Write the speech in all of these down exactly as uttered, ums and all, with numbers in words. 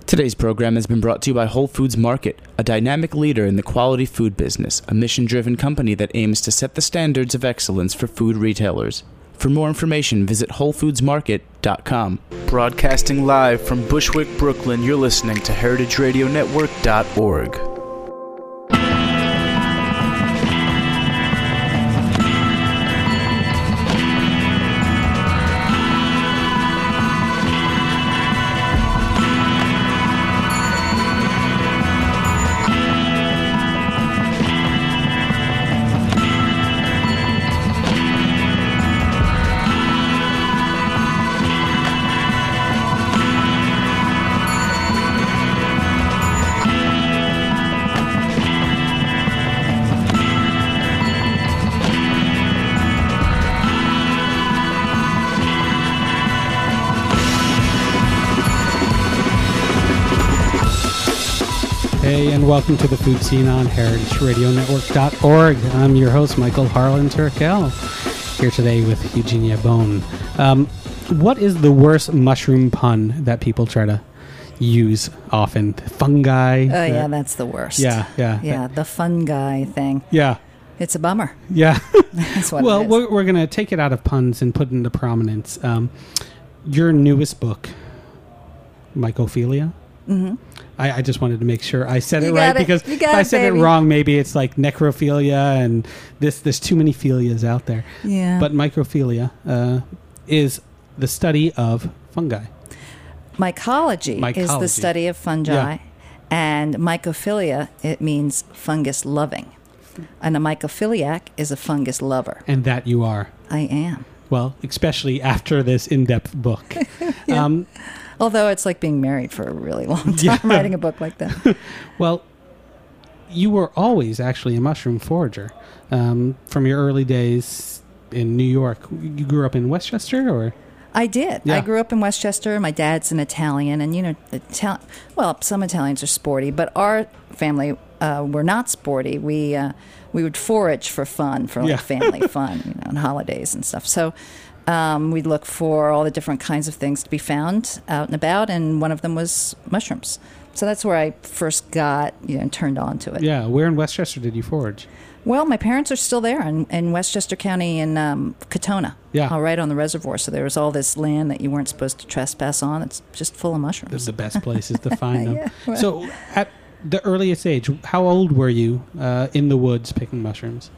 Today's program has been brought to you by Whole Foods Market, a dynamic leader in the quality food business, a mission-driven company that aims to set the standards of excellence for food retailers. For more information, visit whole foods market dot com. Broadcasting live from Bushwick, Brooklyn, you're listening to heritage radio network dot org. Hey, and welcome to the Food Scene on heritage radio network dot org. I'm your host, Michael Harlan Turkel, here today with Eugenia Bone. Um, what is the worst mushroom pun that people try to use often? Fungi? Oh, uh, yeah, that's the worst. Yeah, yeah. Yeah, the fun guy thing. Yeah. It's a bummer. Yeah. That's what well, it is. we're, we're going to take it out of puns and put it into prominence. Um, your newest book, Mycophilia? Mm-hmm. I, I just wanted to make sure I said You it right got it. because You if got I it, said baby. it wrong, maybe it's like necrophilia and this. There's too many philias out there. Yeah. But mycophilia uh, is the study of fungi. Mycology, is Mycology. the study of fungi, Yeah. and mycophilia, it means fungus loving. And a mycophiliac is a fungus lover. And that you are. I am. Well, especially after this in-depth book. Yeah. um, Although it's like being married for a really long time, Yeah. writing a book like that. well, you were always actually a mushroom forager um, from your early days in New York. You grew up in Westchester, or? I did. Yeah. I grew up in Westchester. My dad's an Italian, and you know, Ital- well, some Italians are sporty, but our family uh, were not sporty. We uh, we would forage for fun, for like Yeah. family fun, you know, and holidays and stuff. So um, we'd look for all the different kinds of things to be found out and about, and one of them was mushrooms. So that's where I first got, you know, turned on to it. Yeah. Where in Westchester did you forage? Well, my parents are still there in, in Westchester County in um, Katona, Yeah. uh, right on the reservoir. So there was all this land that you weren't supposed to trespass on. It's just full of mushrooms. This is the best places to find them. Yeah, well. So, at the earliest age, how old were you uh, in the woods picking mushrooms?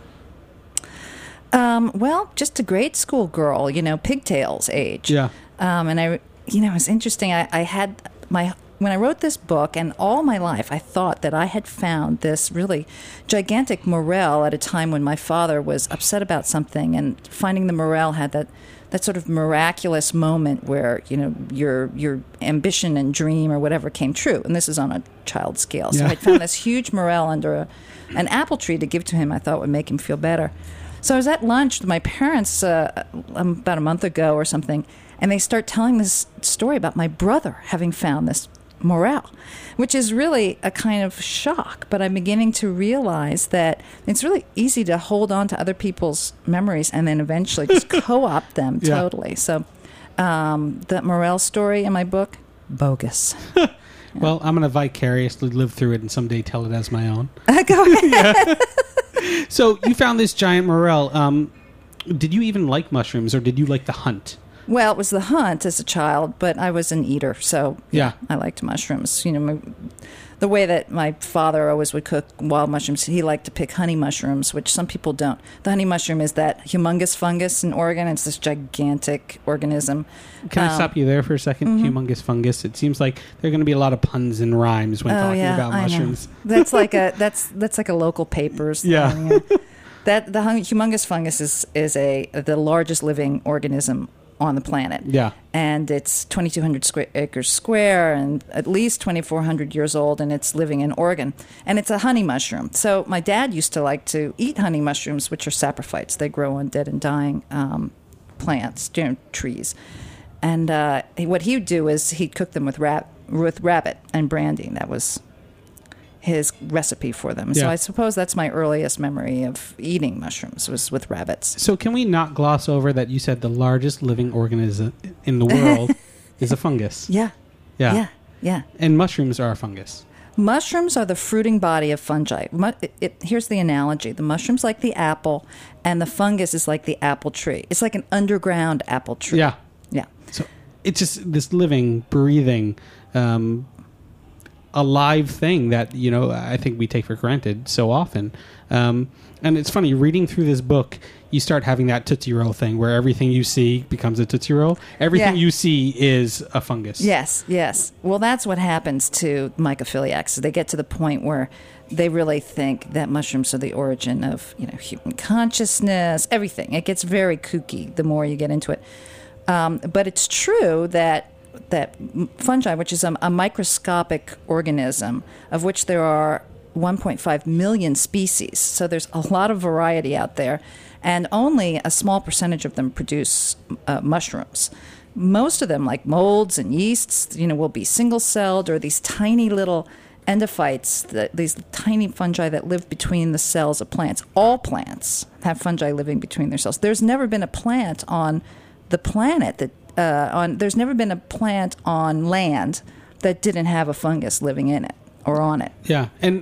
Um, well, just a grade school girl, you know, pigtails age. Yeah. Um, and I, you know, it was interesting. I, I had my, when I wrote this book, and all my life, I thought that I had found this really gigantic morel at a time when my father was upset about something, and finding the morel had that, that sort of miraculous moment where, you know, your your ambition and dream or whatever came true. And this is on a child scale. So Yeah. I found this huge morel under a, an apple tree to give to him. I thought would make him feel better. So I was at lunch with my parents uh, um, about a month ago or something, and they start telling this story about my brother having found this morel, which is really a kind of shock. But I'm beginning to realize that it's really easy to hold on to other people's memories and then eventually just co-opt them Yeah. totally. So um, the morel story in my book, bogus. Well, I'm going to vicariously live through it and someday tell it as my own. Go ahead. So you found this giant morel. Um, did you even like mushrooms, or did you like the hunt? Well, it was the hunt as a child, but I was an eater, so Yeah. I liked mushrooms. You know, my, the way that my father always would cook wild mushrooms, he liked to pick honey mushrooms, which some people don't. The honey mushroom is that humongous fungus in Oregon. It's this gigantic organism. Can I Um, stop you there for a 2nd mhm. Humongous fungus. It seems like there are going to be a lot of puns and rhymes when Oh talking yeah, about I mushrooms. know. That's like a that's that's like a local papers. Yeah. thing, you know. That the hung, humongous fungus is is a the largest living organism on the planet. Yeah. And it's twenty-two hundred square acres square and at least twenty-four hundred years old, and it's living in Oregon. And it's a honey mushroom. So my dad used to like to eat honey mushrooms, which are saprophytes. They grow on dead and dying um, plants, you know, trees. And uh, he- what he would do is he'd cook them with, rab- with rabbit and brandy. That was his recipe for them. So Yeah. I suppose that's my earliest memory of eating mushrooms was with rabbits. So can we not gloss over that you said the largest living organism in the world is a fungus? Yeah. Yeah. Yeah. Yeah. And mushrooms are a fungus. Mushrooms are the fruiting body of fungi. Mu- it, it, here's the analogy. The mushroom's like the apple, and the fungus is like the apple tree. It's like an underground apple tree. Yeah. Yeah. So it's just this living, breathing, um, alive thing that, you know, I think we take for granted so often. Um, and it's funny, reading through this book, you start having that Tootsie Roll thing where everything you see becomes a Tootsie Roll. Everything Yeah. you see is a fungus. Yes, yes. Well, that's what happens to mycophiliacs. They get to the point where they really think that mushrooms are the origin of, you know, human consciousness, everything. It gets very kooky the more you get into it. Um, but it's true that that fungi, which is a, a microscopic organism, of which there are one point five million species. So there's a lot of variety out there, and only a small percentage of them produce uh, mushrooms. Most of them, like molds and yeasts, you know, will be single-celled, or these tiny little endophytes, the, these tiny fungi that live between the cells of plants. All plants have fungi living between their cells. There's never been a plant on the planet that uh, on. There's never been a plant on land that didn't have a fungus living in it or on it. Yeah. And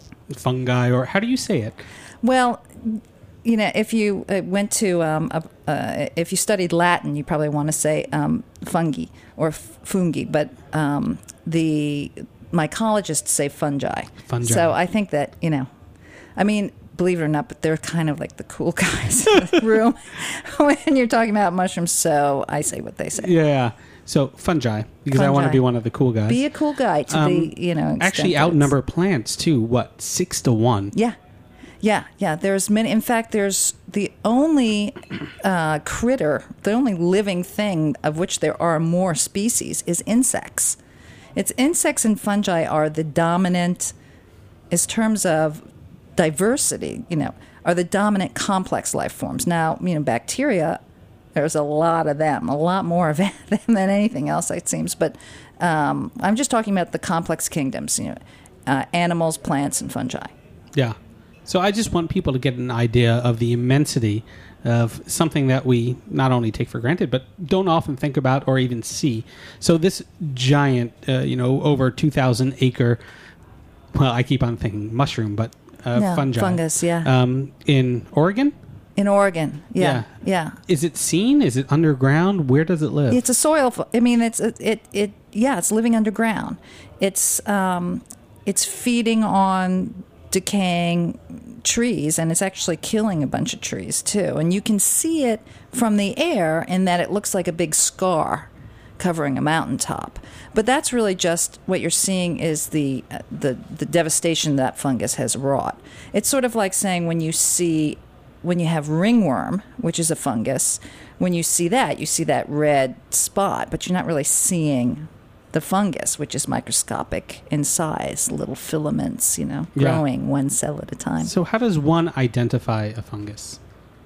fungi, or how do you say it? Well, you know, if you uh, went to, um, a, uh, if you studied Latin, you probably want to say um, fungi or f- fungi, but um, the mycologists say fungi. Fungi. So I think that, you know, I mean, believe it or not, but they're kind of like the cool guys in the room when you're talking about mushrooms, so I say what they say. Yeah. So fungi, because I want to Fungi. be one of the cool guys. Be a cool guy to Um, the, you know, extent Actually that it's- outnumber plants too. What, six to one? Yeah. Yeah, yeah. There's many. In fact, there's the only uh, critter, the only living thing of which there are more species is insects. It's insects and fungi are the dominant, in terms of diversity, you know, are the dominant complex life forms. Now, you know, bacteria, there's a lot of them, a lot more of them than anything else, it seems. But um, I'm just talking about the complex kingdoms, you know, uh, animals, plants, and fungi. Yeah. So I just want people to get an idea of the immensity of something that we not only take for granted, but don't often think about or even see. So this giant, uh, you know, over two thousand acre, well, I keep on thinking mushroom, but uh, No, fungi. fungus, yeah. Um, in Oregon? In Oregon, yeah, yeah. Is it seen? Is it underground? Where does it live? It's a soil. fu- I mean, it's it, it it yeah. It's living underground. It's um, it's feeding on decaying trees, and it's actually killing a bunch of trees too. And you can see it from the air in that it looks like a big scar covering a mountaintop. But that's really just what you're seeing is the uh, the the devastation that fungus has wrought. It's sort of like saying when you see when you have ringworm, which is a fungus, when you see that, you see that red spot, but you're not really seeing the fungus, which is microscopic in size, little filaments, you know, Yeah. growing one cell at a time. So how does one identify a fungus?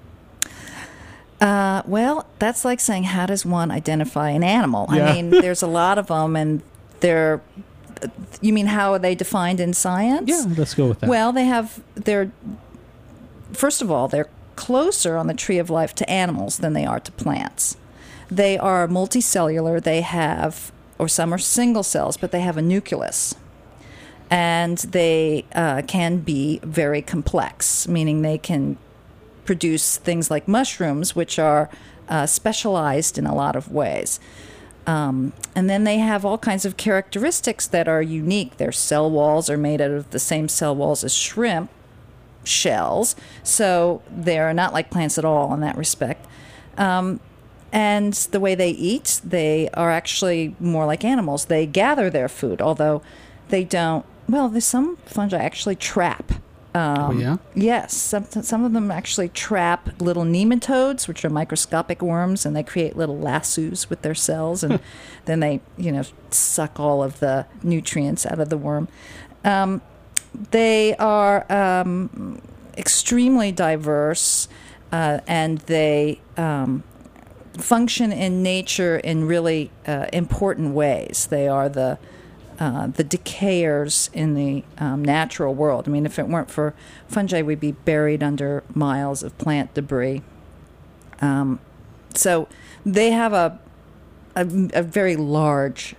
Uh, well, that's like saying, how does one identify an animal? Yeah. I mean, there's a lot of them, and they're. You mean how are they defined in science? Yeah, let's go with that. Well, they have. They're. First of all, they're closer on the tree of life to animals than they are to plants. They are multicellular. They have, or some are single cells, but they have a nucleus. And they uh, can be very complex, meaning they can produce things like mushrooms, which are uh, specialized in a lot of ways. Um, and then they have all kinds of characteristics that are unique. Their cell walls are made out of the same cell walls as shrimp shells, so they're not like plants at all in that respect. Um, and the way they eat, they are actually more like animals. They gather their food, although they don't. Well, there's some fungi actually trap. Um, oh, yeah? Yes, some some of them actually trap little nematodes, which are microscopic worms, and they create little lassos with their cells, and then they, you know, suck all of the nutrients out of the worm. Um, they are um, extremely diverse, uh, and they um, function in nature in really uh, important ways. They are the Uh, the decayers in the um, natural world. I mean, if it weren't for fungi, we'd be buried under miles of plant debris. Um, so they have a, a a very large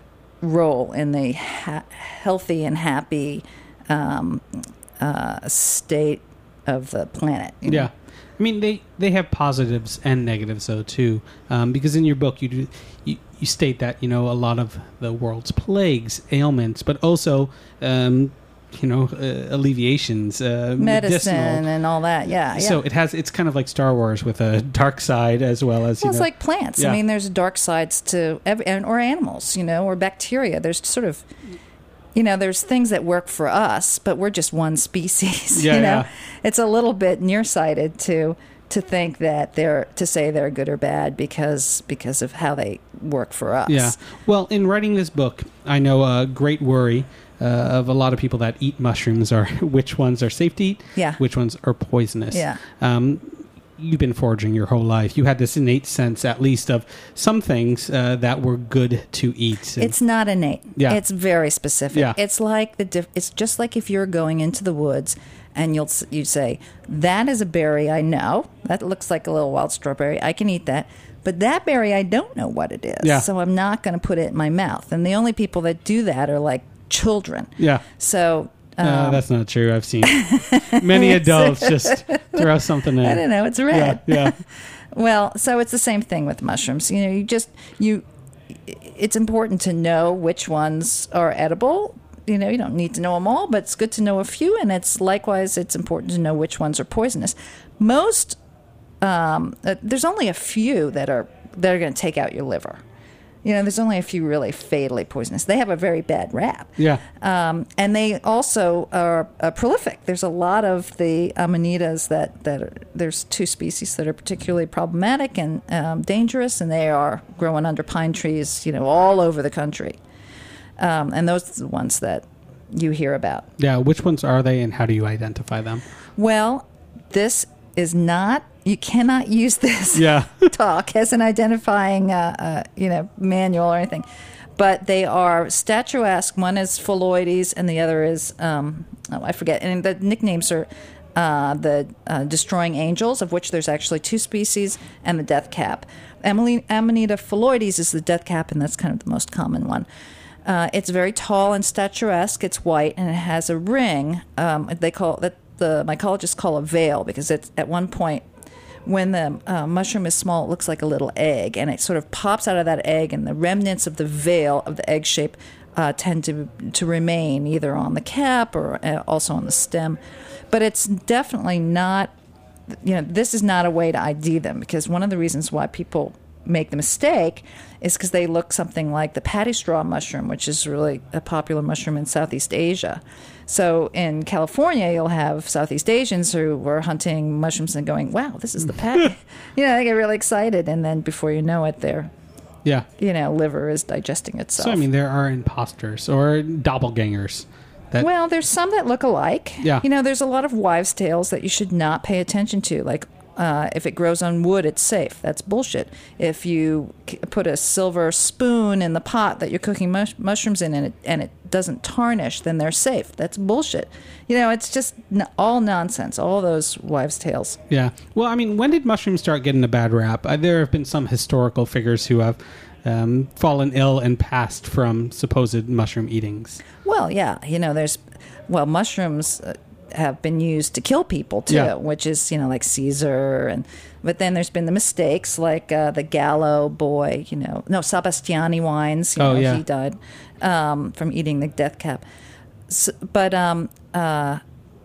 role in the ha- healthy and happy um, uh, state of the planet. You know? Yeah. I mean, they, they have positives and negatives, though, too. Um, because in your book, you, do, you you state that, you know, a lot of the world's plagues, ailments, but also, um, you know, uh, alleviations, uh, medicine medicinal. and all that. Yeah, yeah. So it has, it's kind of like Star Wars with a dark side as well as, you well, it's know. like plants. Yeah. I mean, there's dark sides to, every, and or animals, you know, or bacteria. There's sort of, you know, there's things that work for us, but we're just one species. Yeah, you know, yeah. It's a little bit nearsighted to to think that they're to say they're good or bad because because of how they work for us. Yeah. Well, in writing this book, I know a great worry uh, of a lot of people that eat mushrooms are which ones are safe to eat, Yeah. which ones are poisonous. Yeah. Um, you've been foraging your whole life. You had this innate sense, at least, of some things uh, that were good to eat. And It's not innate. Yeah. It's very specific. Yeah. It's like the diff- it's just like if you're going into the woods and you'll s- you say, that is a berry I know. That looks like a little wild strawberry. I can eat that. But that berry, I don't know what it is. Yeah. So I'm not going to put it in my mouth. And the only people that do that are like children. yeah. So um, Uh, that's not true. I've seen many adults just throw something in. I don't know. It's red. Yeah, yeah. Well, so it's the same thing with mushrooms. You know, you just you. It's important to know which ones are edible. You know, you don't need to know them all, but it's good to know a few. And it's likewise, it's important to know which ones are poisonous. Most um, uh, there's only a few that are that are going to take out your liver. You know, there's only a few really fatally poisonous. They have a very bad rap. Yeah. Um, and they also are uh, prolific. There's a lot of the amanitas that, that are, there's two species that are particularly problematic and um, dangerous, and they are growing under pine trees, you know, all over the country. Um, and those are the ones that you hear about. Yeah. Which ones are they, and how do you identify them? Well, this is not, you cannot use this Yeah. talk as an identifying, uh, uh, you know, manual or anything. But they are statuesque. One is Phalloides, and the other is, um, oh, I forget. And the nicknames are uh, the uh, Destroying Angels, of which there's actually two species, and the Death Cap. Amali- Amanita phalloides is the Death Cap, and that's kind of the most common one. Uh, it's very tall and statuesque. It's white, and it has a ring. Um, they call that the mycologists call a veil, because it's at one point when the uh, mushroom is small, it looks like a little egg, and it sort of pops out of that egg, and the remnants of the veil of the egg shape uh, tend to to remain either on the cap or uh, also on the stem. But it's definitely not, you know, this is not a way to I D them, because one of the reasons why people make the mistake is because they look something like the paddy straw mushroom, which is really a popular mushroom in Southeast Asia. So in California, you'll have Southeast Asians who are hunting mushrooms and going, wow, this is the paddy. You know, they get really excited, and then before you know it, their, Yeah. you know, liver is digesting itself. So, I mean, there are imposters or doppelgangers. That, Well, there's some that look alike. Yeah. You know, there's a lot of wives' tales that you should not pay attention to. Like, uh, if it grows on wood, it's safe. That's bullshit. If you c- put a silver spoon in the pot that you're cooking mush- mushrooms in and it, and it doesn't tarnish, then they're safe. That's bullshit. You know, it's just n- all nonsense, all those wives' tales. yeah. Well, I mean, when did mushrooms start getting a bad rap? Uh, there have been some historical figures who have um, fallen ill and passed from supposed mushroom eatings. Well, yeah, you know, there's, well, mushrooms uh, have been used to kill people too, Yeah. which is, you know, like Caesar, and but then there's been the mistakes like uh, the Gallo boy, you know, no, Sebastiani wines, you Oh, know, yeah. he died um, from eating the death cap. So, but um, uh,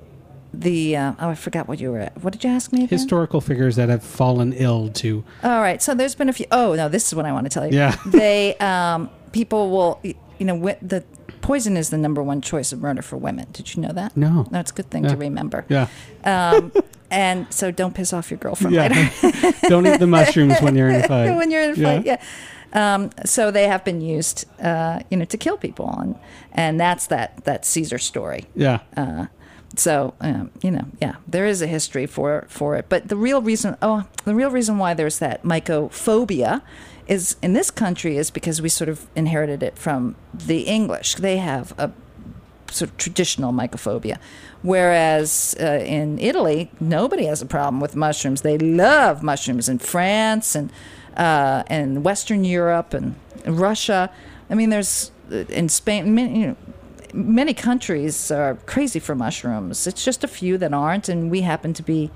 the uh, oh, I forgot what you were at. What did you ask me again? Historical figures that have fallen ill to. All right, so there's been a few. Oh no, this is what I want to tell you. Yeah. they um, people will, you know, wi- the poison is the number one choice of murder for women. Did you know that? No. No, it's a good thing Yeah. to remember. Yeah. Um, and so don't piss off your girlfriend Yeah. later. Don't eat the mushrooms when you're in a fight. when you're in a Yeah. fight, yeah. Um, so they have been used, uh, you know, to kill people, and and that's that that Caesar story. Yeah. Uh, so um, you know, yeah, there is a history for for it, but the real reason, oh, the real reason why there's that mycophobia is in this country is because we sort of inherited it from the English. They have a sort of traditional mycophobia, whereas uh, in Italy, nobody has a problem with mushrooms. They love mushrooms in France and uh, and Western Europe and Russia. I mean, there's in Spain, many, you know, many countries are crazy for mushrooms. It's just a few that aren't, and we happen to be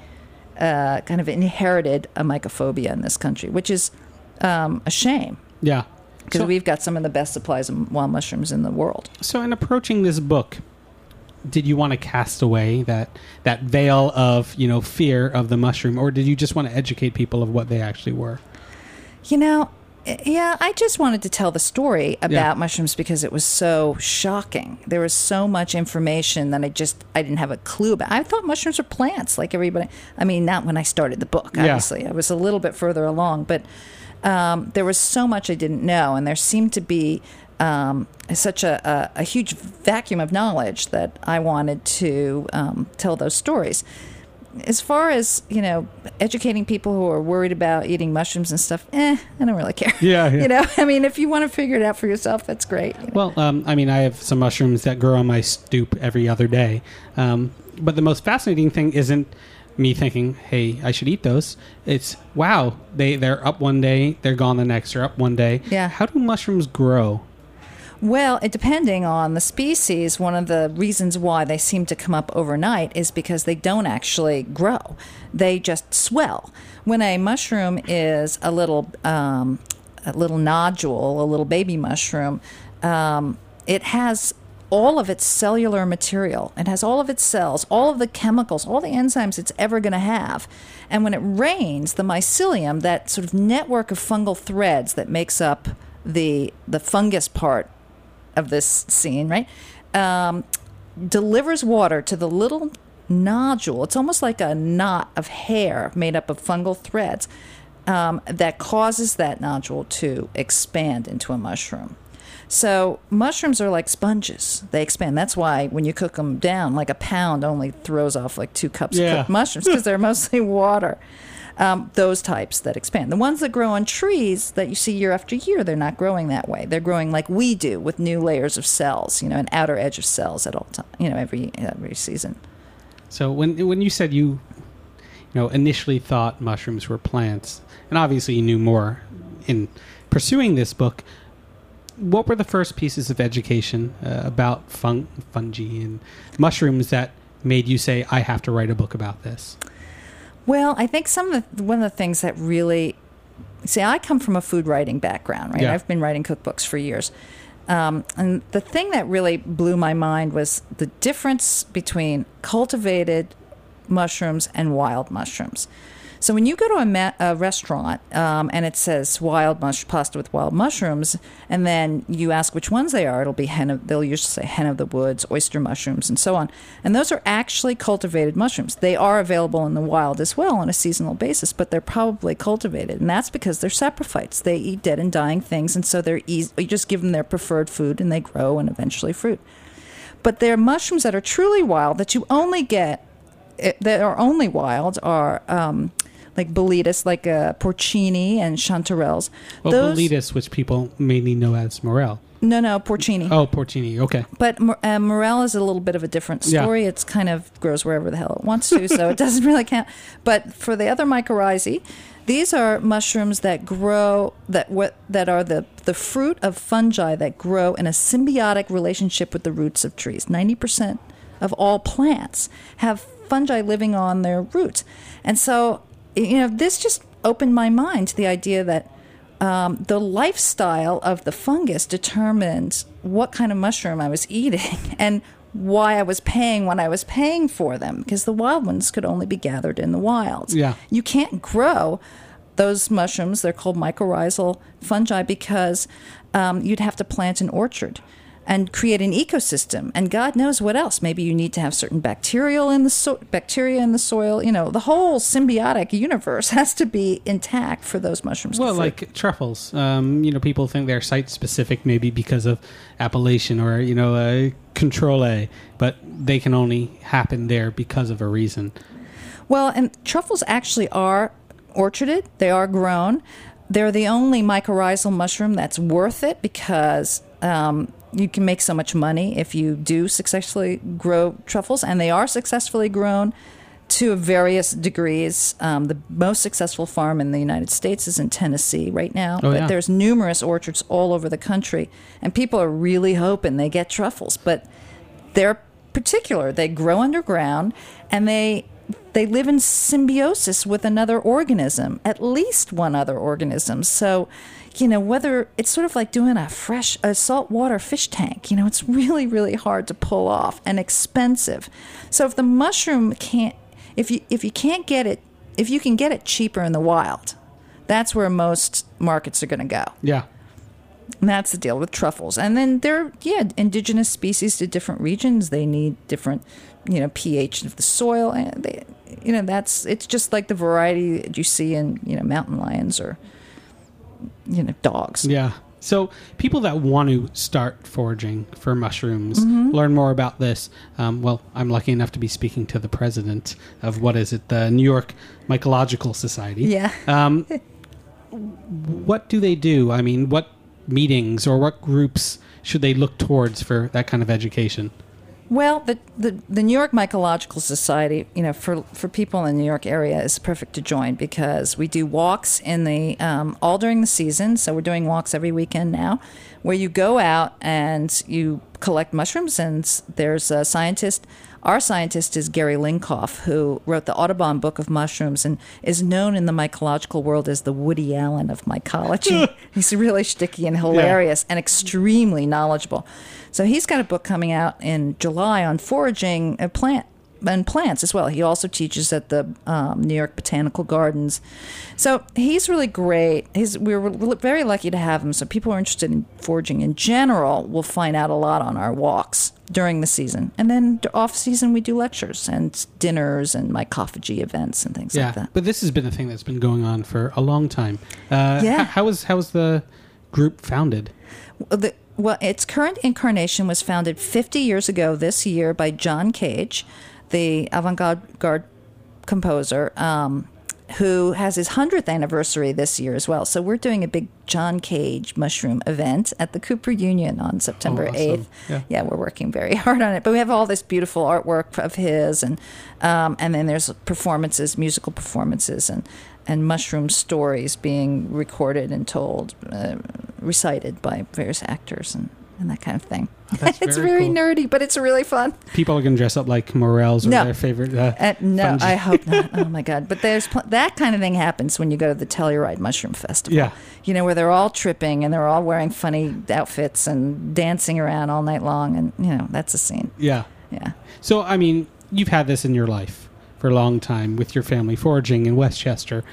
uh, kind of inherited a mycophobia in this country, which is um, a shame. Yeah. Because So- we've got some of the best supplies of wild mushrooms in the world. So, in approaching this book, did you want to cast away that that veil of, you know, fear of the mushroom, or did you just want to educate people of what they actually were? You know, yeah, I just wanted to tell the story about Yeah. mushrooms because it was so shocking. There was so much information that I just I didn't have a clue about. I thought mushrooms were plants, like everybody. I mean, not when I started the book. Yeah. Obviously, I was a little bit further along, but um, there was so much I didn't know, and there seemed to be um, such a, a, a huge vacuum of knowledge that I wanted to um, tell those stories. As far as, you know, educating people who are worried about eating mushrooms and stuff, eh, I don't really care. Yeah, yeah. You know, I mean, if you want to figure it out for yourself, that's great. you know. Well, um, I mean, I have some mushrooms that grow on my stoop every other day. Um, but the most fascinating thing isn't me thinking, hey, I should eat those. It's, wow, they, they're up one day, they're gone the next, they're up one day. Yeah. How do mushrooms grow? Well, it, depending on the species, one of the reasons why they seem to come up overnight is because they don't actually grow. They just swell. When a mushroom is a little um, a little nodule, a little baby mushroom, um, it has all of its cellular material. It has all of its cells, all of the chemicals, all the enzymes it's ever going to have. And when it rains, the mycelium, that sort of network of fungal threads that makes up the the fungus part of this scene, right, um, delivers water to the little nodule. It's almost like a knot of hair made up of fungal threads um, that causes that nodule to expand into a mushroom. So mushrooms are like sponges. They expand. That's why when you cook them down, like a pound only throws off like two cups Yeah. of cooked mushrooms because they're mostly water. Um, those types that expand. The ones that grow on trees that you see year after year, they're not growing that way. They're growing like we do with new layers of cells, you know, an outer edge of cells at all time, you know, every every season. So when when you said you, you know, initially thought mushrooms were plants, and obviously you knew more in pursuing this book, what were the first pieces of education uh, about fun- fungi and mushrooms that made you say, I have to write a book about this? Well, I think some of the, one of the things that really, see, I come from a food writing background, right? Yeah. I've been writing cookbooks for years. Um, and the thing that really blew my mind was the difference between cultivated mushrooms and wild mushrooms. So when you go to a, ma- a restaurant um, and it says wild mush pasta with wild mushrooms, and then you ask which ones they are, it'll be hen of, they'll usually say hen of the woods, oyster mushrooms, and so on. And those are actually cultivated mushrooms. They are available in the wild as well on a seasonal basis, but they're probably cultivated, and that's because they're saprophytes. They eat dead and dying things, and so they're easy. You just give them their preferred food, and they grow and eventually fruit. But they're mushrooms that are truly wild that you only get that are only wild are. Um, like Boletus, like uh, porcini and chanterelles. Well, Those, Boletus, which people mainly know as morel. No, no, porcini. Oh, porcini, okay. But uh, morel is a little bit of a different story. Yeah. It's kind of grows wherever the hell it wants to, so it doesn't really count. But for the other mycorrhizae, these are mushrooms that grow, that what that are the, the fruit of fungi that grow in a symbiotic relationship with the roots of trees. ninety percent of all plants have fungi living on their roots. And so, you know, this just opened my mind to the idea that um, the lifestyle of the fungus determined what kind of mushroom I was eating and why I was paying what I was paying for them, because the wild ones could only be gathered in the wild. Yeah. You can't grow those mushrooms, they're called mycorrhizal fungi, because um, you'd have to plant an orchard and create an ecosystem, and God knows what else. Maybe you need to have certain bacterial in the so- bacteria in the soil. You know, the whole symbiotic universe has to be intact for those mushrooms Well, to fruit. like truffles. Um, you know, people think they're site-specific maybe because of appellation or, you know, uh, control A, but they can only happen there because of a reason. Well, and truffles actually are orcharded. They are grown. They're the only mycorrhizal mushroom that's worth it because um, you can make so much money if you do successfully grow truffles, and they are successfully grown to various degrees. Um, the most successful farm in the United States is in Tennessee right now, Oh, but yeah. there's numerous orchards all over the country, and people are really hoping they get truffles. But they're particular; they grow underground, and they they live in symbiosis with another organism, at least one other organism. So, you know, whether it's sort of like doing a fresh, a saltwater fish tank, you know, it's really, really hard to pull off and expensive. So if the mushroom can't, if you if you can't get it, if you can get it cheaper in the wild, that's where most markets are going to go. Yeah. And that's the deal with truffles. And then they're, yeah, indigenous species to different regions. They need different, you know, pH of the soil. And they, you know, that's, it's just like the variety that you see in, you know, mountain lions or, you know, dogs. Yeah. So people that want to start foraging for mushrooms, Mm-hmm. learn more about this. Um, well, I'm lucky enough to be speaking to the president of, what is it, the New York Mycological Society. Yeah. Um, what do they do? I mean, what meetings or what groups should they look towards for that kind of education? Well, the, the the New York Mycological Society, you know, for for people in the New York area is perfect to join because we do walks in the um, all during the season. So we're doing walks every weekend now, where you go out and you collect mushrooms. And there's a scientist. Our scientist is Gary Linkoff, who wrote the Audubon Book of Mushrooms and is known in the mycological world as the Woody Allen of mycology. He's really shticky and hilarious and extremely knowledgeable. So he's got a book coming out in July on foraging a plant and plants as well. He also teaches at the um, New York Botanical Gardens. So he's really great. He's, we were very lucky to have him. So people who are interested in foraging in general will find out a lot on our walks during the season. And then off season, we do lectures and dinners and mycophagy events and things Yeah, like that. but this has been a thing that's been going on for a long time. Uh, Yeah. h- How was how was the group founded? The, well, its current incarnation was founded fifty years ago this year by John Cage, the avant-garde composer, um, who has his hundredth anniversary this year as well. So we're doing a big John Cage mushroom event at the Cooper Union on September Oh, awesome. eighth. Yeah. Yeah, we're working very hard on it. But we have all this beautiful artwork of his, and um, and then there's performances, musical performances, and, and mushroom stories being recorded and told, uh, recited by various actors and, and that kind of thing. That's It's very very cool. nerdy, but it's really fun. People are going to dress up like morels or No. their favorite. Uh, Uh, no, fungi. I hope not. Oh my God! But there's pl- that kind of thing happens when you go to the Telluride Mushroom Festival. Yeah. You know, where they're all tripping and they're all wearing funny outfits and dancing around all night long, and you know that's a scene. Yeah. Yeah. So, I mean, you've had this in your life for a long time with your family foraging in Westchester.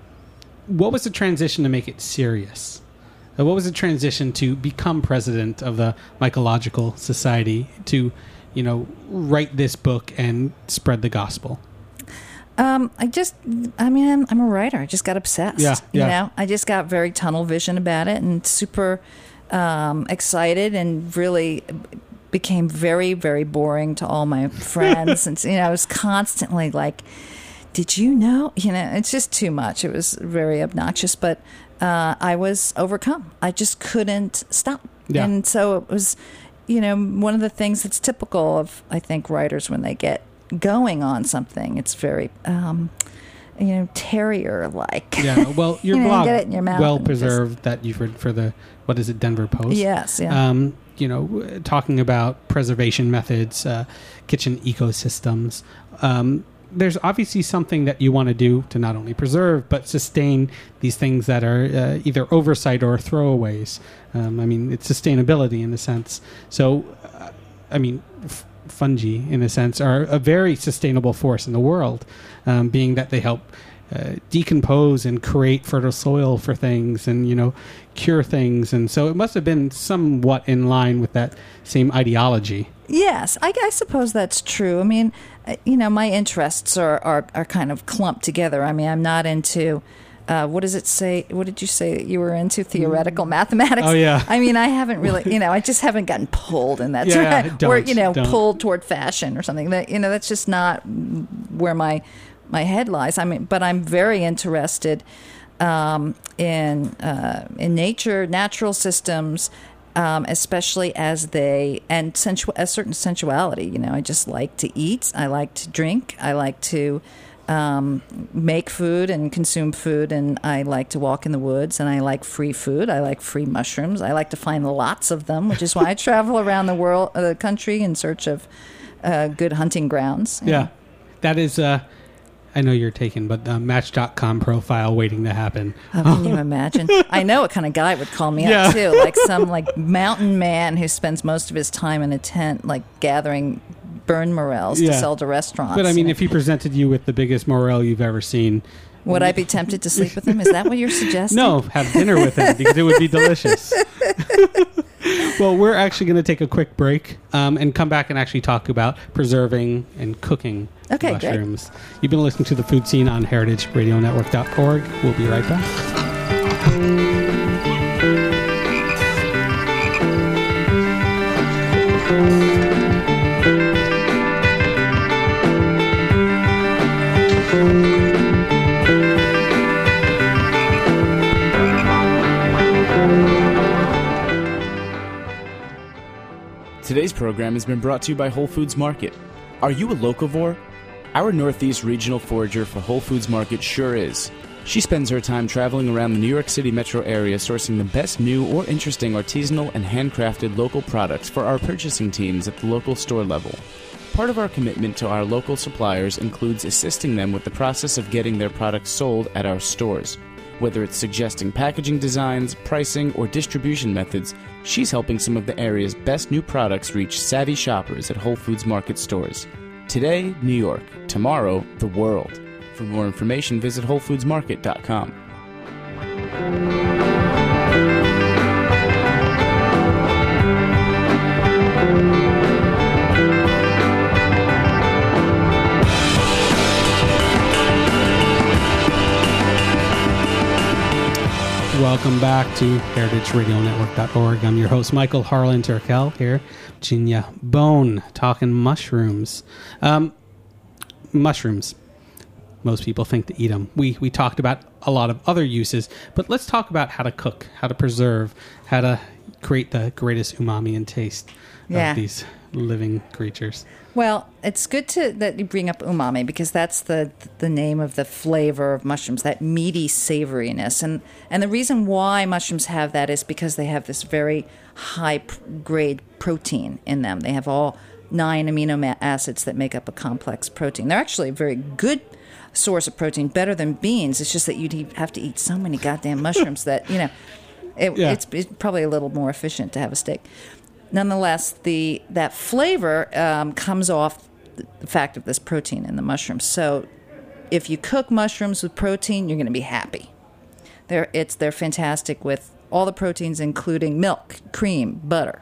What was the transition to make it serious? Uh, What was the transition to become president of the Mycological Society to, you know, write this book and spread the gospel? Um, I just, I mean, I'm, I'm a writer. I just got obsessed. Yeah, You yeah. know, I just got very tunnel vision about it and super um, excited and really became very, very boring to all my friends. And, you know, I was constantly like, did you know? You know, it's just too much. It was very obnoxious, but uh, I was overcome. I just couldn't stop. Yeah. And so it was, you know, one of the things that's typical of, I think, writers when they get going on something. It's very, um, you know, terrier-like. Yeah, well, your You know, blog, get it in your mouth well and just- preserved, that you've read for the, what is it, Denver Post? Yes, yeah. Um, you know, w- talking about preservation methods, uh, kitchen ecosystems. Um, there's obviously something that you want to do to not only preserve but sustain these things that are uh, either oversight or throwaways. Um, I mean, it's sustainability in a sense. So, uh, I mean, f- fungi, in a sense, are a very sustainable force in the world, um, being that they help uh, decompose and create fertile soil for things and, you know, cure things. And so it must have been somewhat in line with that same ideology. Yes, I, I suppose that's true. I mean, uh, you know, my interests are, are, are kind of clumped together. I mean, I'm not into, uh, what does it say? What did you say that you were into? Theoretical mathematics? Oh, yeah. I mean, I haven't really, you know, I just haven't gotten pulled in that. Yeah, direct- don't, or, you know, don't. pulled toward fashion or something. That, you know, that's just not where my my head lies. I mean, but I'm very interested um, in uh, in nature, natural systems, um, especially as they and sensu- a certain sensuality. You know, I just like to eat. I like to drink. I like to um, make food and consume food, and I like to walk in the woods. And I like free food. I like free mushrooms. I like to find lots of them, which is why I travel around the world, uh, the country, in search of uh, good hunting grounds. Yeah, that is. Uh, I know you're taken, but the Match dot com profile waiting to happen. Oh, can you imagine? I know what kind of guy would call me Yeah. up too, like some like mountain man who spends most of his time in a tent, like gathering burn morels Yeah. to sell to restaurants. But I mean, you know. if he presented you with the biggest morel you've ever seen, Would I be tempted to sleep with him? Is that what you're suggesting? no, have dinner with him because it would be delicious. Well, we're actually going to take a quick break um, and come back and actually talk about preserving and cooking Okay, great. mushrooms. You've been listening to The Food Scene on heritage radio network dot org. We'll be right back. Today's program has been brought to you by Whole Foods Market. Are you a locavore? Our Northeast Regional Forager for Whole Foods Market sure is. She spends her time traveling around the New York City metro area sourcing the best new or interesting artisanal and handcrafted local products for our purchasing teams at the local store level. Part of our commitment to our local suppliers includes assisting them with the process of getting their products sold at our stores. Whether it's suggesting packaging designs, pricing, or distribution methods, she's helping some of the area's best new products reach savvy shoppers at Whole Foods Market stores. Today, New York. Tomorrow, the world. For more information, visit whole foods market dot com. Welcome back to heritage radio network dot org. I'm your host, Michael Harlan Turkel, here. Virginia Bone, talking mushrooms. Um, mushrooms. Most people think to eat them. We, we talked about a lot of other uses, but let's talk about how to cook, how to preserve, how to create the greatest umami and taste Yeah. of these living creatures. Well, it's good to that you bring up umami because that's the the name of the flavor of mushrooms, that meaty savoriness. And and the reason why mushrooms have that is because they have this very high p- grade protein in them. They have all nine amino ma- acids that make up a complex protein. They're actually a very good source of protein, better than beans. It's just that you'd eat- have to eat so many goddamn mushrooms that, you know, it, Yeah. it's, it's probably a little more efficient to have a steak. Nonetheless, the that flavor um, comes off the fact of this protein in the mushrooms. So, if you cook mushrooms with protein, you're going to be happy. They're it's they're fantastic with all the proteins, including milk, cream, butter.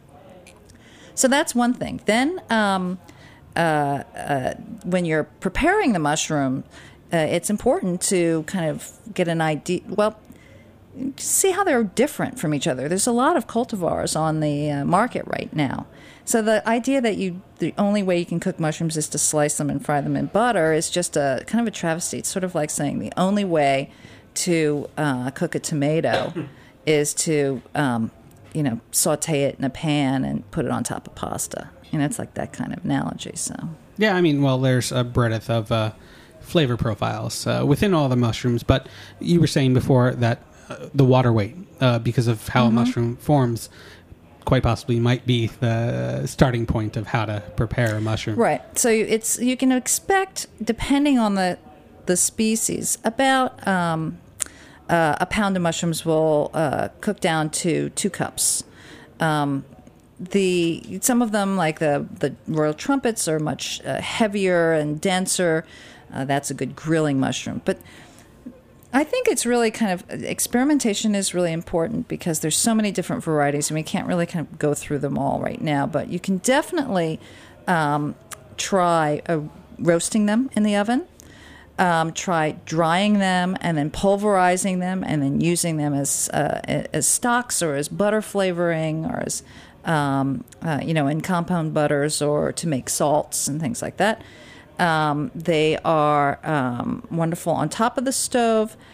So that's one thing. Then, um, uh, uh, when you're preparing the mushroom, uh, it's important to kind of get an idea. Well. See how they're different from each other. There's a lot of cultivars on the uh, market right now. So the idea that you the only way you can cook mushrooms is to slice them and fry them in butter is just a kind of a travesty. It's sort of like saying the only way to uh, cook a tomato is to um, you know saute it in a pan and put it on top of pasta. You know, it's like that kind of analogy. So Yeah, I mean, well, there's a breadth of uh, flavor profiles uh, within all the mushrooms, but you were saying before that uh, the water weight, uh, because of how Mm-hmm. a mushroom forms, quite possibly might be the starting point of how to prepare a mushroom. right. So it's you can expect, depending on the the species, about um, uh, a pound of mushrooms will uh, cook down to two cups. Um, the some of them, like the the royal trumpets, are much uh, heavier and denser. Uh, that's a good grilling mushroom, but I think it's really kind of experimentation is really important because there's so many different varieties and we can't really kind of go through them all right now. But you can definitely um, try uh, roasting them in the oven. Um, try drying them and then pulverizing them and then using them as uh, as stocks or as butter flavoring or as um, uh, you know in compound butters or to make salts and things like that. Um, they are um, wonderful on top of the stove.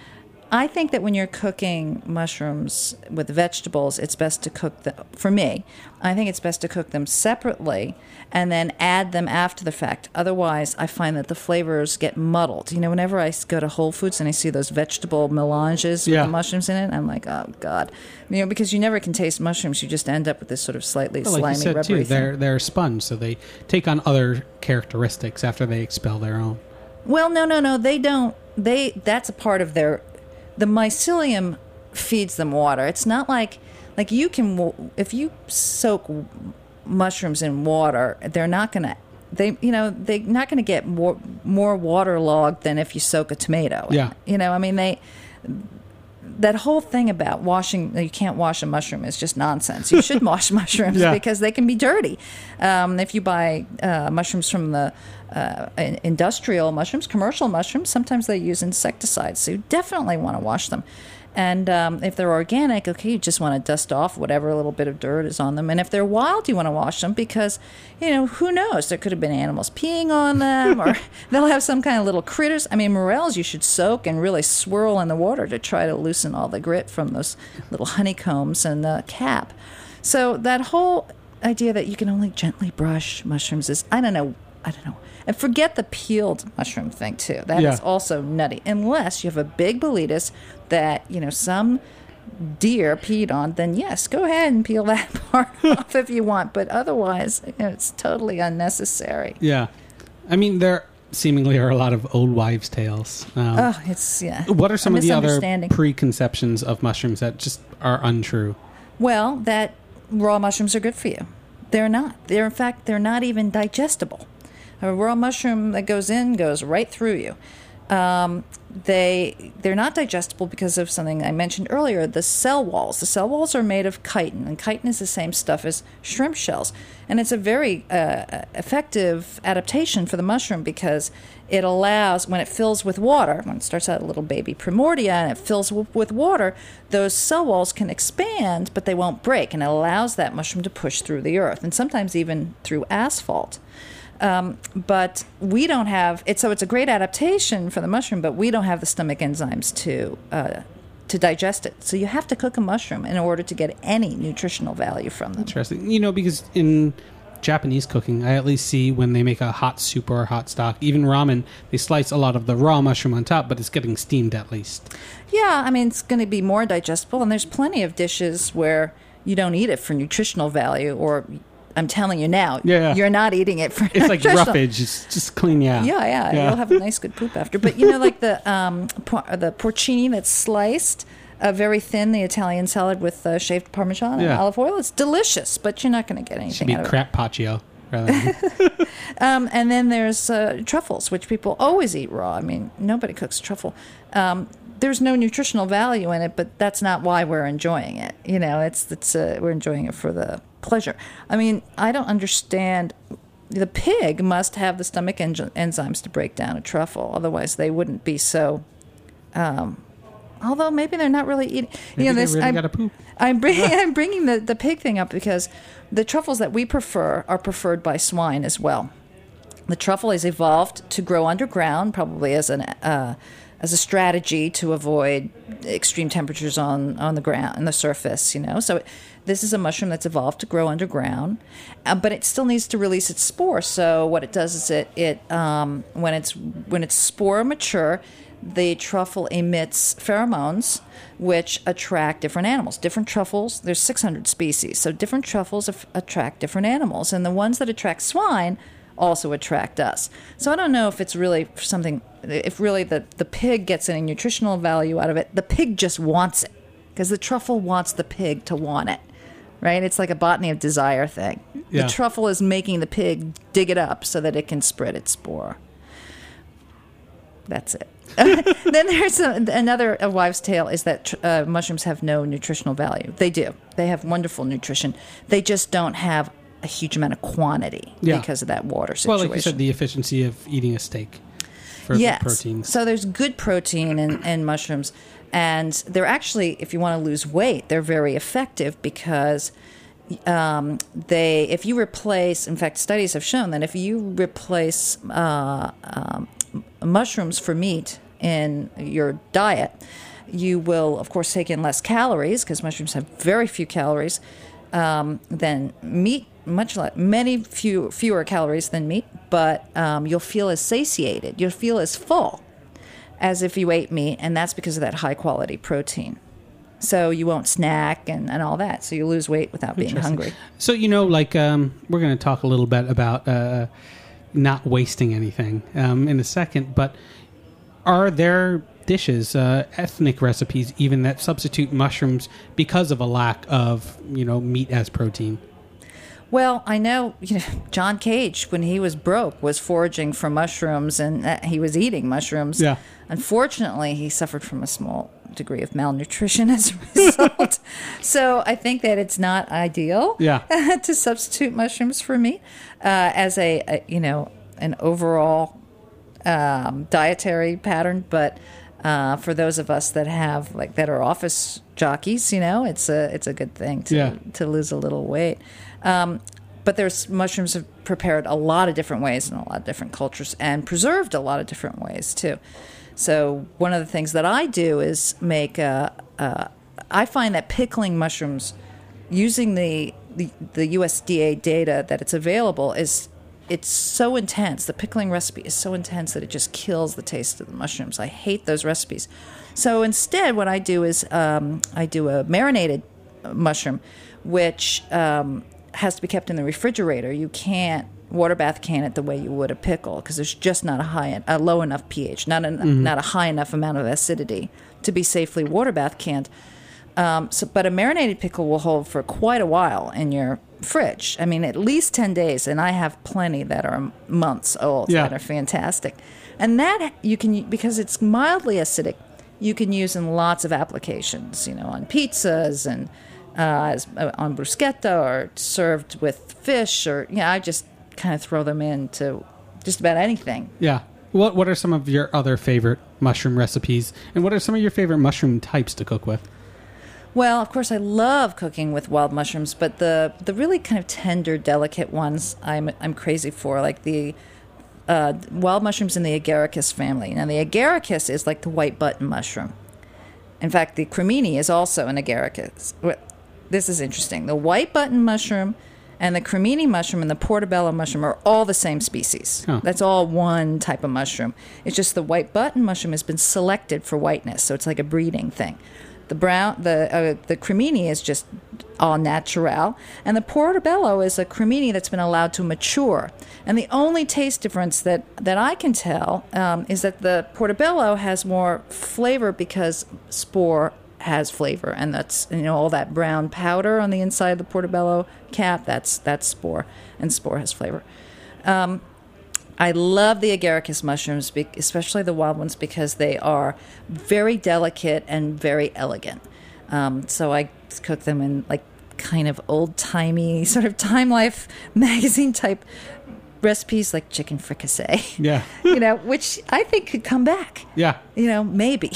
I think that when you're cooking mushrooms with vegetables, it's best to cook them, for me, I think it's best to cook them separately and then add them after the fact. Otherwise, I find that the flavors get muddled. You know, whenever I go to Whole Foods and I see those vegetable melanges with Yeah. the mushrooms in it, I'm like, oh, God. You know, because you never can taste mushrooms. You just end up with this sort of slightly Well, like slimy, you said rubbery too, thing. they're they're a sponge, so they take on other characteristics after they expel their own. Well, no, no, no. They don't. They that's a part of their. The mycelium feeds them water. It's not like like you can wa- if you soak mushrooms in water, they're not going to. They you know they're not going to get more more waterlogged than if you soak a tomato. Yeah. You know, I mean they. That whole thing about washing, you can't wash a mushroom is just nonsense. You should wash mushrooms Yeah. because they can be dirty. Um, if you buy uh, mushrooms from the uh, in- industrial mushrooms, commercial mushrooms, sometimes they use insecticides. So you definitely want to wash them. And um, if they're organic, okay, you just want to dust off whatever little bit of dirt is on them. And if they're wild, you want to wash them because, you know, who knows? There could have been animals peeing on them or they'll have some kind of little critters. I mean, morels you should soak and really swirl in the water to try to loosen all the grit from those little honeycombs and the cap. So that whole idea that you can only gently brush mushrooms is, I don't know, I don't know. And forget the peeled mushroom thing, too. That Yeah. is also nutty. Unless you have a big boletus that, you know, some deer peed on, then yes, go ahead and peel that part off if you want. But otherwise, you know, it's totally unnecessary. Yeah, I mean there seemingly are a lot of old wives' tales. Um, Oh, it's, yeah. what are some a of the other misunderstanding. preconceptions of mushrooms that just are untrue? Well, that raw mushrooms are good for you. They're not. They're, in fact, they're not even digestible. A raw mushroom that goes in goes right through you. Um, they they're not digestible because of something I mentioned earlier. The cell walls. The cell walls are made of chitin, and chitin is the same stuff as shrimp shells, and it's a very uh, effective adaptation for the mushroom because it allows, when it fills with water, when it starts out a little baby primordia and it fills w- with water, those cell walls can expand, but they won't break, and it allows that mushroom to push through the earth, and sometimes even through asphalt. Um, but we don't have it, so it's a great adaptation for the mushroom. But we don't have the stomach enzymes to uh, to digest it. So you have to cook a mushroom in order to get any nutritional value from them. Interesting. You know, because in Japanese cooking, I at least see when they make a hot soup or a hot stock, even ramen, they slice a lot of the raw mushroom on top, but it's getting steamed at least. Yeah, I mean it's going to be more digestible, and there's plenty of dishes where you don't eat it for nutritional value, or I'm telling you now, Yeah, yeah. you're not eating it for It's like nutritional- roughage. It's just clean you out. Yeah, yeah, you'll have a nice good poop after. But you know, like the um, por- the porcini that's sliced, uh, very thin, the Italian salad with uh, shaved Parmesan and Yeah. olive oil. It's delicious, but you're not going to get It should anything be out of it. crap paccio. Rather than, Um, and then there's uh, truffles, which people always eat raw. I mean, nobody cooks truffle. Um, there's no nutritional value in it, but that's not why we're enjoying it. You know, it's it's uh, we're enjoying it for the pleasure. I mean, I don't understand. The pig must have the stomach en- enzymes to break down a truffle, otherwise they wouldn't be so. Um, although maybe they're not really eating. maybe you know, they this really I'm, gotta poop. I'm bringing I'm bringing the, the pig thing up because the truffles that we prefer are preferred by swine as well. The truffle is evolved to grow underground, probably as an uh, as a strategy to avoid extreme temperatures on, on the ground and the surface. You know, so this is a mushroom that's evolved to grow underground, uh, but it still needs to release its spore. So what it does is it it um, when it's when its spore mature, the truffle emits pheromones which attract different animals. Different truffles, there's six hundred species, so different truffles af- attract different animals, and the ones that attract swine also attract us. So I don't know if it's really something, if really the, the pig gets any nutritional value out of it. The pig just wants it because the truffle wants the pig to want it, right? It's like a botany of desire thing. Yeah. The truffle is making the pig dig it up so that it can spread its spore. That's it. Then there's a, another a wives' tale is that uh, mushrooms have no nutritional value. They do. They have wonderful nutrition. They just don't have a huge amount of quantity Yeah. because of that water Well, situation. like you said, the efficiency of eating a steak for yes. the proteins. So there's good protein in, in mushrooms, and they're actually, if you want to lose weight, they're very effective because um, they, if you replace, in fact, studies have shown that if you replace uh, um, mushrooms for meat in your diet, you will, of course, take in less calories because mushrooms have very few calories um, than meat, much less, many few, fewer calories than meat, but um, you'll feel as satiated. You'll feel as full as if you ate meat, and that's because of that high-quality protein. So you won't snack and, and all that. So you lose weight without being hungry. So, you know, like um, we're going to talk a little bit about uh, not wasting anything um, in a second, but are there dishes, uh, ethnic recipes even, that substitute mushrooms because of a lack of, you know, meat as protein? Well, I know, you know, John Cage, when he was broke, was foraging for mushrooms, and uh, he was eating mushrooms. Yeah. Unfortunately, he suffered from a small degree of malnutrition as a result. So I think that it's not ideal yeah. to substitute mushrooms for meat uh, as a, a, you know, an overall um, dietary pattern. But uh, for those of us that have, like, that are office jockeys, you know, it's a it's a good thing to yeah. to lose a little weight. Um, but there's mushrooms are prepared a lot of different ways in a lot of different cultures and preserved a lot of different ways too. So one of the things that I do is make a, a I find that pickling mushrooms using the, the the U S D A data that it's available is it's so intense. The pickling recipe is so intense that it just kills the taste of the mushrooms. I hate those recipes. So instead, what I do is um, I do a marinated mushroom, which um, has to be kept in the refrigerator. You can't water bath can it the way you would a pickle because there's just not a high, a low enough pH, not a, mm-hmm. not a high enough amount of acidity to be safely water bath canned. Um, so, but a marinated pickle will hold for quite a while in your fridge. I mean, at least ten days, and I have plenty that are months old yeah. that are fantastic. And that you can, because it's mildly acidic, you can use in lots of applications, you know, on pizzas and uh, as, uh, on bruschetta or served with fish or, yeah, you know, I just kind of throw them into just about anything. Yeah. What What are some of your other favorite mushroom recipes, and what are some of your favorite mushroom types to cook with? Well, of course, I love cooking with wild mushrooms, but the the really kind of tender, delicate ones I'm I'm crazy for, like the uh, wild mushrooms in the agaricus family. Now, the agaricus is like the white button mushroom. In fact, the cremini is also an agaricus. This is interesting. The white button mushroom and the cremini mushroom and the portobello mushroom are all the same species. Oh. That's all one type of mushroom. It's just the white button mushroom has been selected for whiteness, so it's like a breeding thing. The brown, the uh, the cremini is just all natural, and the portobello is a cremini that's been allowed to mature. And the only taste difference that, that I can tell um, is that the portobello has more flavor because spore has flavor, and that's, you know, all that brown powder on the inside of the portobello cap. That's that's spore, and spore has flavor. Um, I love the agaricus mushrooms, especially the wild ones, because they are very delicate and very elegant. Um, so I cook them in like kind of old-timey, sort of Time Life magazine type recipes, like chicken fricassee. Yeah. You know, which I think could come back. Yeah. You know, maybe.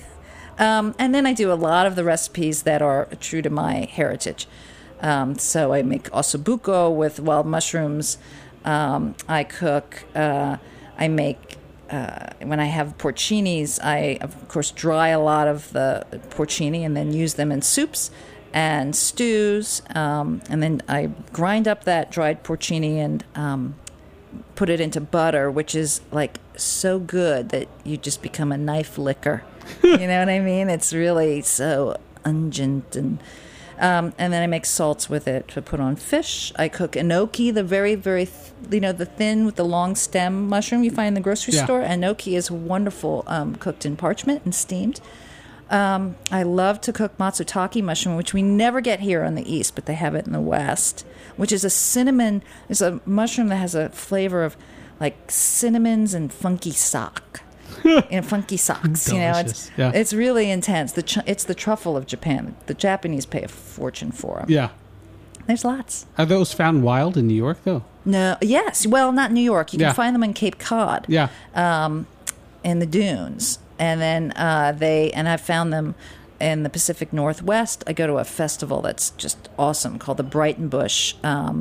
um, and then I do a lot of the recipes that are true to my heritage. Um, so I make ossobuco with wild mushrooms. Um, I cook, uh, I make, uh, when I have porcinis, I, of course, dry a lot of the porcini and then use them in soups and stews. Um, and then I grind up that dried porcini and um, put it into butter, which is, like, so good that you just become a knife licker. You know what I mean? It's really so ungent and... Um, and then I make salts with it to put on fish. I cook enoki, the very, very, th- you know, the thin with the long stem mushroom you find in the grocery yeah. store. Enoki is wonderful, um, cooked in parchment and steamed. Um, I love to cook matsutake mushroom, which we never get here in the East, but they have it in the West, which is a cinnamon, it's a mushroom that has a flavor of like cinnamons and funky sock. You know, funky socks. You know, it's yeah. it's really intense. The ch- it's the truffle of Japan. The Japanese pay a fortune for them. Yeah, there's lots. Are those found wild in New York though? No, yes. Well, not New York. You yeah. can find them in Cape Cod. Yeah, um, in the dunes, and then uh, they and I found them in the Pacific Northwest. I go to a festival that's just awesome called the Brighton Bush um,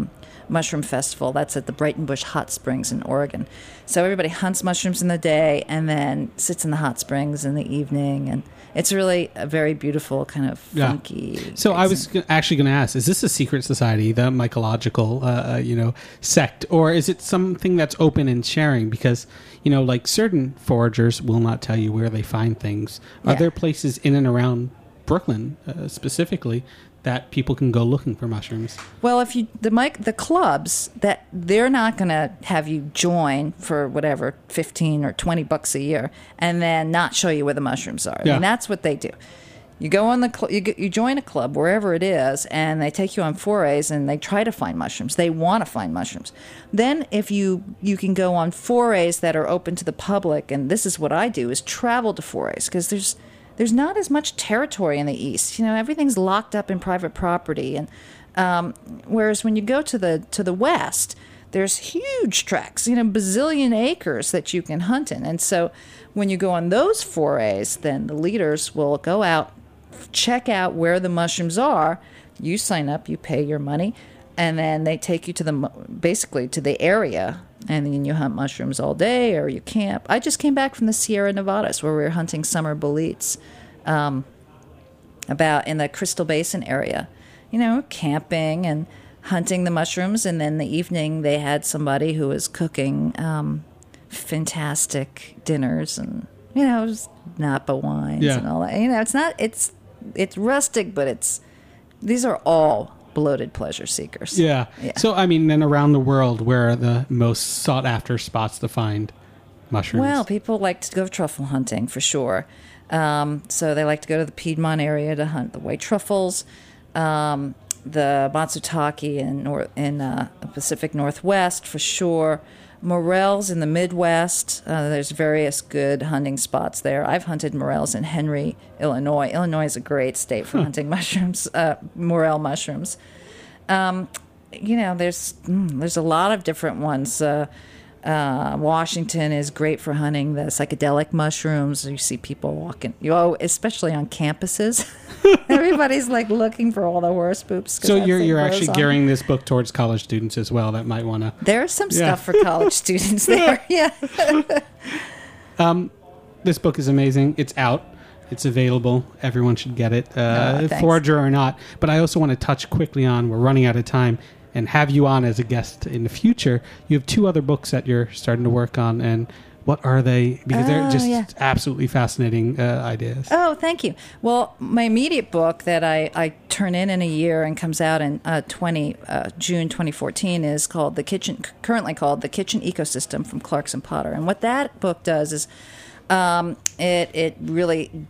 mushroom festival. That's at the Brighton Bush Hot Springs in Oregon. So everybody hunts mushrooms in the day and then sits in the hot springs in the evening, and it's really a very beautiful kind of funky. Yeah. So I was g- actually going to ask: is this a secret society, the mycological, uh, uh, you know, sect, or is it something that's open and sharing? Because you know, like certain foragers will not tell you where they find things. Are Yeah. there places in and around Brooklyn uh, specifically that people can go looking for mushrooms? Well, if you the mic the clubs that they're not going to have you join for whatever fifteen or twenty bucks a year and then not show you where the mushrooms are. I Yeah. mean, that's what they do. You go on the cl- you, get, you join a club wherever it is, and they take you on forays and they try to find mushrooms. They want to find mushrooms. Then if you you can go on forays that are open to the public, and this is what I do is travel to forays because there's There's not as much territory in the East. You know, everything's locked up in private property, and um, whereas when you go to the to the West, there's huge tracts, you know, bazillion acres that you can hunt in. And so when you go on those forays, then the leaders will go out, check out where the mushrooms are. You sign up, you pay your money, and then they take you to the basically to the area, and then you hunt mushrooms all day or you camp. I just came back from the Sierra Nevadas where we were hunting summer boletes um, about in the Crystal Basin area. You know, camping and hunting the mushrooms, and then the evening they had somebody who was cooking um, fantastic dinners and, you know, just Napa wines Yeah. and all that. You know, it's not, it's, it's rustic, but it's, these are all bloated pleasure seekers. Yeah. Yeah. So, I mean, then around the world, where are the most sought after spots to find mushrooms? Well, people like to go truffle hunting for sure. Um, so they like to go to the Piedmont area to hunt the white truffles, um, the Matsutake in, nor- in uh, the Pacific Northwest for sure. Morels in the Midwest. Uh, there's various good hunting spots there. I've hunted morels in Henry, Illinois. Illinois is a great state for hunting mushrooms, uh, morel mushrooms. Um, you know, there's mm, there's a lot of different ones. Uh, uh, Washington is great for hunting the psychedelic mushrooms. You see people walking, you know, especially on campuses. Everybody's like looking for all the horse poops. 'cause So that you're thing you're grows actually on. gearing this book towards college students as well that might want to. There's some Yeah. stuff for college students there. Yeah. This book is amazing. It's out. It's available. Everyone should get it, uh, Oh, thanks. forager or not. But I also want to touch quickly on, we're running out of time, and have you on as a guest in the future. You have two other books that you're starting to work on, and what are they? Because they're Oh, just yeah. absolutely fascinating uh, ideas. Oh, thank you. Well, my immediate book that I, I turn in in a year and comes out in uh, twenty uh, June twenty fourteen is called the Kitchen. Currently called The Kitchen Ecosystem from Clarkson Potter. And what that book does is um, it it really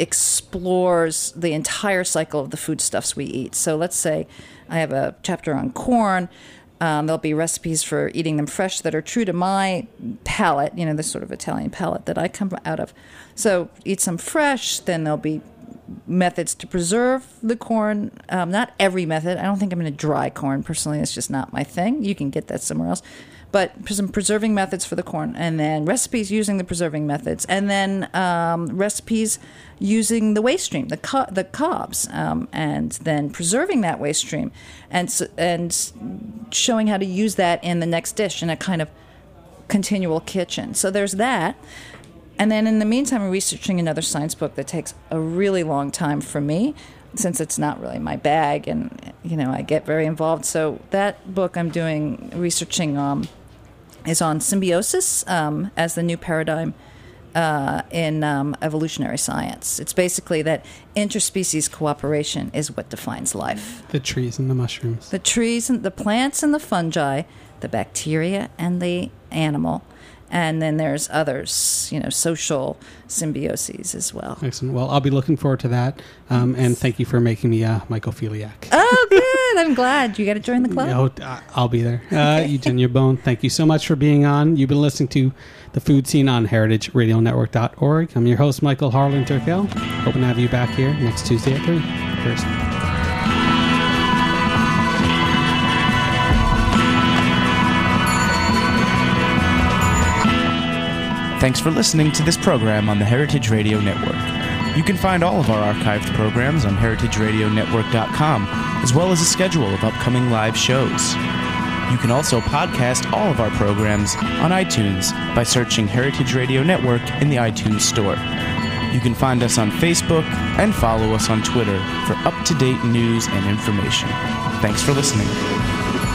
explores the entire cycle of the foodstuffs we eat. So let's say I have a chapter on corn. Um, there'll be recipes for eating them fresh that are true to my palate, you know, this sort of Italian palate that I come out of. So eat some fresh, then there'll be methods to preserve the corn. Um, not every method. I don't think I'm going to dry corn. Personally, it's just not my thing. You can get that somewhere else. But some preserving methods for the corn, and then recipes using the preserving methods, and then um, recipes using the waste stream, the co- the cobs, um, and then preserving that waste stream, and s- and showing how to use that in the next dish in a kind of continual kitchen. So there's that. And then in the meantime, I'm researching another science book that takes a really long time for me, since it's not really my bag, and you know I get very involved. So that book I'm doing researching um, is on symbiosis um, as the new paradigm uh, in um, evolutionary science. It's basically that interspecies cooperation is what defines life. The trees and the mushrooms. The trees and the plants and the fungi, the bacteria and the animal. And then there's others, you know, social symbioses as well. Excellent. Well, I'll be looking forward to that. Um, and thank you for making me a mycophiliac. Oh, good. I'm glad. You got to join the club. No, I- I'll be there. Uh, Eugenia Bone, thank you so much for being on. You've been listening to The Food Scene on heritage radio network dot org. I'm your host, Michael Harlan Turkel. Hoping to have you back here next Tuesday at three. Cheers. Thanks for listening to this program on the Heritage Radio Network. You can find all of our archived programs on heritage radio network dot com, as well as a schedule of upcoming live shows. You can also podcast all of our programs on iTunes by searching Heritage Radio Network in the iTunes Store. You can find us on Facebook and follow us on Twitter for up-to-date news and information. Thanks for listening.